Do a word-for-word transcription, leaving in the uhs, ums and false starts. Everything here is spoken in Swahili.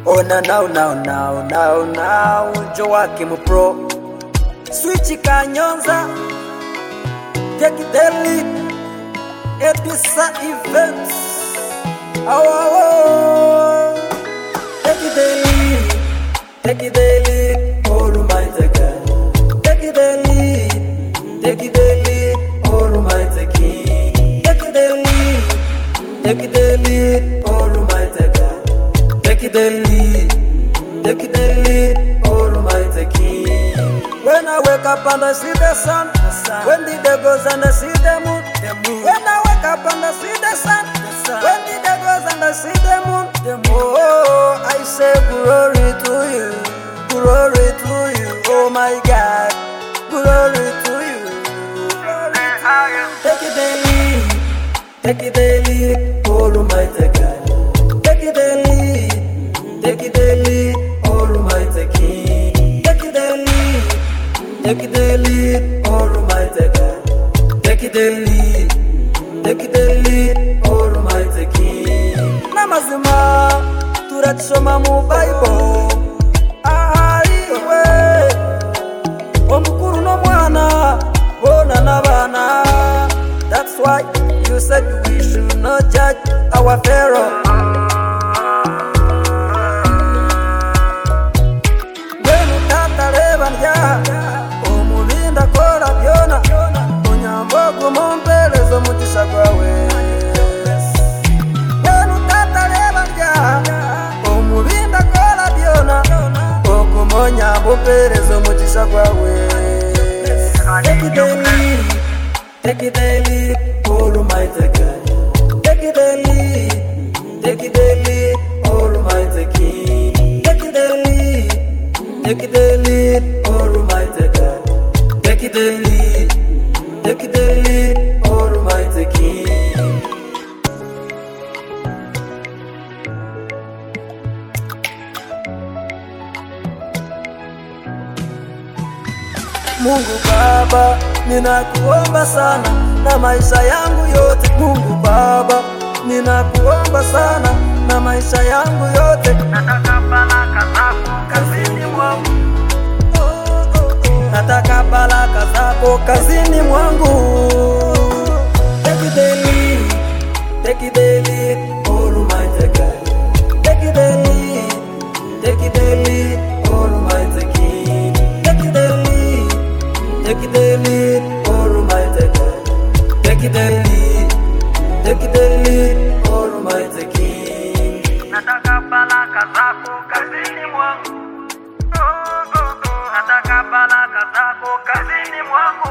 Oh now now now now now now Joakim Pro Switch Kanyonza Take the lead Edisa Events Oh oh oh Take the lead Take the lead Almighty God Take the lead Take the lead Almighty King Take the lead Take the lead Almighty God Take the lead Take the lead Almighty King. When I wake up and I see the sun, the sun. When the day goes and I see the moon, the moon. When I wake up and I see the sun, the sun. When the day goes and I see the moon, the moon. Oh, I say glory to you, glory to you, oh my God, glory to you. Take it daily, take it daily, Almighty God. Take it daily, take it daily, Almighty King. Take it daily, take the lead, Almighty God. Take the lead, take the lead, Almighty King. Namazima, turachoma mu Bible. Aiwe, omukuru no mwana, bona na bana. That's why you said we should not judge our Pharaoh. Omulinda kola byona Onyambogo mompelezo mutisha kwawe Wenu tata lebanja Omulinda kola byona Okumonya mompelezo mutisha kwawe Take it daily Take it daily Almighty God Take it daily Take it daily Almighty King Take it daily Take the lead, Almighty God. Take the lead, take the lead, Almighty King. Mungu Baba, ninakuomba sana na maisha yangu yote. Mungu Baba, ninakuomba sana na maisha yangu yote. Nataka baraka zako kazini mwangu. Nataka baraka zako kazini mwangu. Take the lead, take the lead, Almighty God. Take the lead, take the lead, Almighty King. Take the lead, take the lead, Almighty God. Take the lead, take the lead, Almighty King. Nataka baraka zako kazini mwangu. Nataka baraka zako kazini mwangu.